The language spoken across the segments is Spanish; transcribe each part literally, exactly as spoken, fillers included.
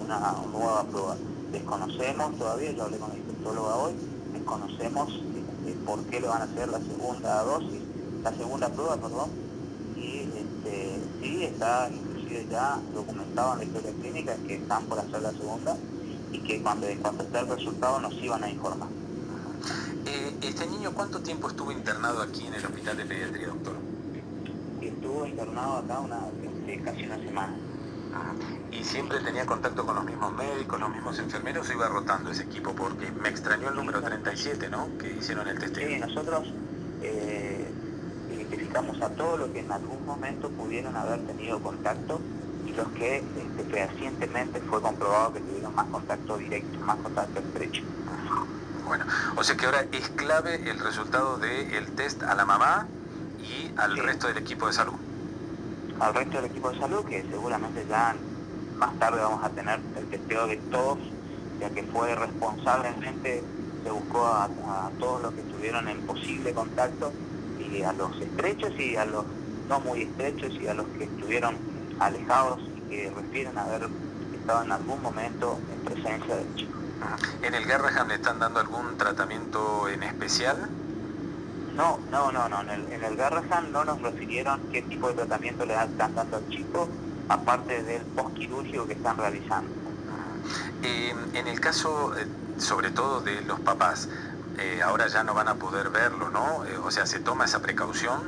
una nueva prueba. Desconocemos todavía, yo hablé con la infectóloga hoy, desconocemos este, por qué le van a hacer la segunda dosis, la segunda prueba, perdón, y este, sí está inclusive ya documentado en la historia clínica que están por hacer la segunda y que cuando, cuando esté el resultado nos iban a informar. Eh, ¿Este niño cuánto tiempo estuvo internado aquí en el Hospital de Pediatría, doctor? Estuvo internado acá una, este, casi una semana. ¿Y siempre tenía contacto con los mismos médicos, los mismos enfermeros, o iba rotando ese equipo? Porque me extrañó el número treinta y siete, ¿no?, que hicieron el testeo. Sí, nosotros eh, identificamos a todos los que en algún momento pudieron haber tenido contacto y los que este, fehacientemente fue comprobado que tuvieron más contacto directo, más contacto estrecho. Bueno, o sea que ahora es clave el resultado del test a la mamá y al Sí. resto del equipo de salud. Al resto del equipo de salud, que seguramente ya más tarde vamos a tener el testeo de todos, ya que fue responsablemente, se buscó a, a todos los que estuvieron en posible contacto, y a los estrechos y a los no muy estrechos y a los que estuvieron alejados y que refieren a haber estado en algún momento en presencia del chico. ¿En el Garrahan le están dando algún tratamiento en especial? No, no, no, no. En el, en el Garrahan no nos refirieron qué tipo de tratamiento le están dando al chico, aparte del postquirúrgico que están realizando. Eh, en el caso, eh, sobre todo de los papás, eh, ahora ya no van a poder verlo, ¿no? Eh, o sea, ¿se toma esa precaución?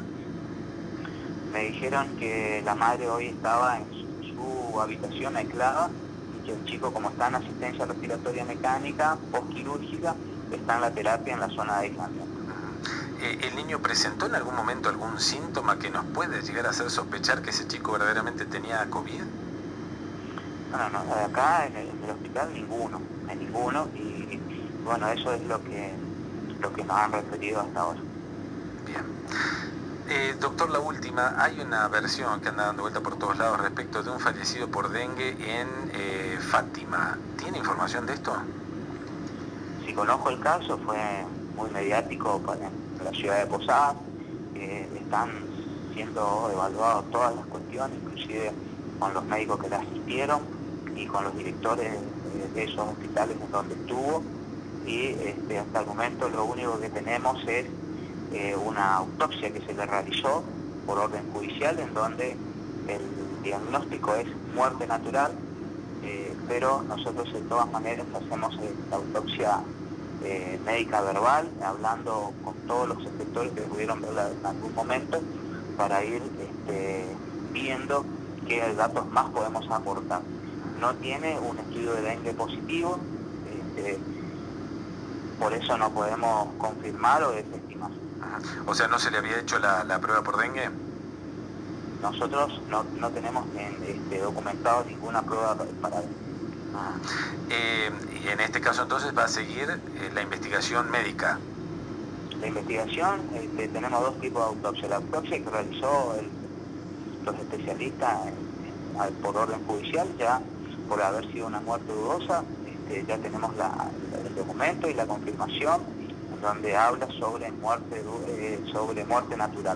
Me dijeron que la madre hoy estaba en su, su habitación aislada y que el chico, como está en asistencia respiratoria mecánica, postquirúrgica, está en la terapia en la zona de aislamiento. ¿El niño presentó en algún momento algún síntoma que nos puede llegar a hacer sospechar que ese chico verdaderamente tenía COVID? No, no, no, acá en el, en el hospital ninguno, hay ninguno, y bueno, eso es lo que, lo que nos han referido hasta ahora. Bien. Eh, doctor, la última, hay una versión que anda dando vuelta por todos lados respecto de un fallecido por dengue en eh, Fátima. ¿Tiene información de esto? Si conozco el caso, fue muy mediático para la ciudad de Posadas, eh, están siendo evaluadas todas las cuestiones, inclusive con los médicos que le asistieron y con los directores de, de esos hospitales en donde estuvo, y este, hasta el momento lo único que tenemos es eh, una autopsia que se le realizó por orden judicial, en donde el diagnóstico es muerte natural, eh, pero nosotros de todas maneras hacemos eh, la autopsia Eh, médica verbal, hablando con todos los sectores que pudieron verla en algún momento, para ir este, viendo qué datos más podemos aportar. No tiene un estudio de dengue positivo, este, por eso no podemos confirmar o desestimar. O sea, ¿no se le había hecho la, la prueba por dengue? Nosotros no, no tenemos en, este, documentado ninguna prueba para dengue. Eh, y en este caso entonces va a seguir eh, la investigación médica. La investigación, este, tenemos dos tipos de autopsia. La autopsia que realizó el, los especialistas en, en, por orden judicial, ya por haber sido una muerte dudosa, este, ya tenemos la, la, el documento y la confirmación en donde habla sobre muerte, eh, sobre muerte natural.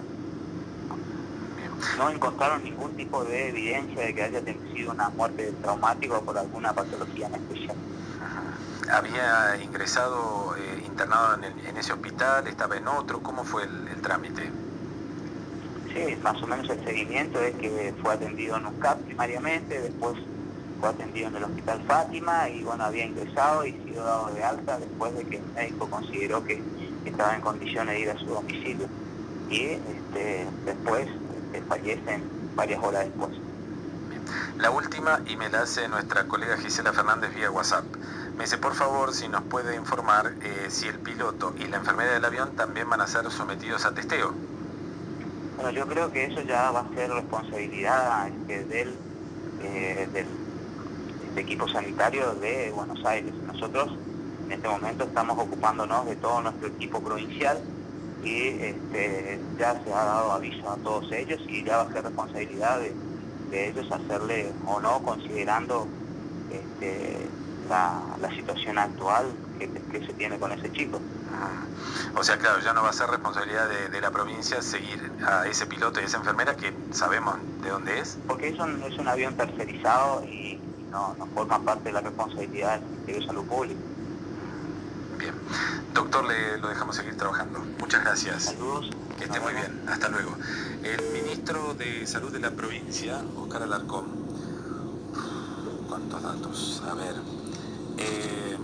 No encontraron ningún tipo de evidencia de que haya sido una muerte traumática o por alguna patología en especial. ¿Había ingresado, eh, internado en, el, en ese hospital, estaba en otro? ¿Cómo fue el, el trámite? Sí, más o menos el seguimiento es que fue atendido en un C A P primariamente, después fue atendido en el Hospital Fátima y bueno, había ingresado y sido dado de alta después de que el médico consideró que estaba en condiciones de ir a su domicilio, y este, después este, fallecen varias horas después. La última, y me la hace nuestra colega Gisela Fernández vía WhatsApp. Me dice, por favor, si nos puede informar eh, si el piloto y la enfermera del avión también van a ser sometidos a testeo. Bueno, yo creo que eso ya va a ser responsabilidad este, del, eh, del este equipo sanitario de Buenos Aires. Nosotros en este momento estamos ocupándonos de todo nuestro equipo provincial y este, ya se ha dado aviso a todos ellos y ya va a ser responsabilidad de, de ellos hacerle o no, considerando este, la, la situación actual que, que se tiene con ese chico. O sea, claro, ya no va a ser responsabilidad de, de la provincia seguir a ese piloto y esa enfermera que sabemos de dónde es. Porque es un, es un avión tercerizado y no, no forman parte de la responsabilidad del Ministerio de Salud Pública. Bien. Doctor, le lo dejamos seguir trabajando. Muchas gracias. Saludos. Que esté muy bien. Hasta luego. El ministro de Salud de la provincia, Oscar Alarcón. ¿Cuántos datos? A ver. Eh,